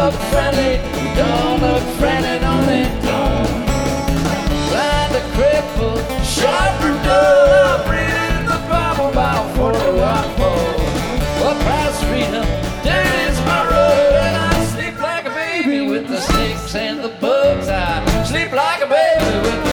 look friendly, don't look friendly, don't it? Don't. Blind the cripple, sharp